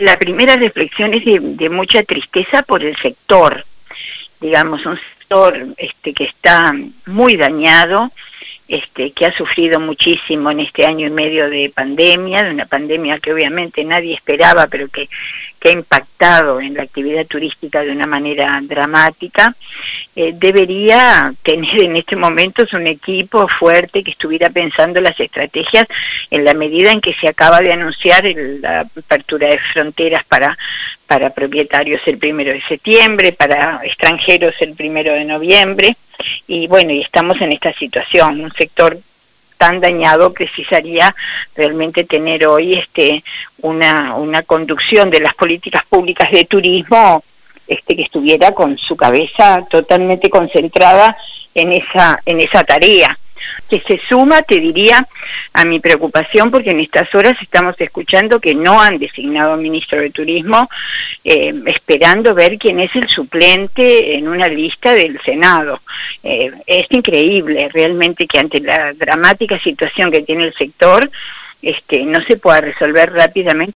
la primera reflexión es de mucha tristeza por el sector, digamos, un sector que está muy dañado, que ha sufrido muchísimo en este año y medio de pandemia, de una pandemia que obviamente nadie esperaba, pero que ha impactado en la actividad turística de una manera dramática. Debería tener en este momento un equipo fuerte que estuviera pensando las estrategias en la medida en que se acaba de anunciar la apertura de fronteras para propietarios el 1 de septiembre, para extranjeros el 1 de noviembre, y bueno, y estamos en esta situación. Un sector tan dañado precisaría realmente tener hoy una conducción de las políticas públicas de turismo que estuviera con su cabeza totalmente concentrada en esa tarea, que se suma, te diría, a mi preocupación, porque en estas horas estamos escuchando que no han designado ministro de Turismo, esperando ver quién es el suplente en una lista del Senado. Es increíble realmente que ante la dramática situación que tiene el sector, no se pueda resolver rápidamente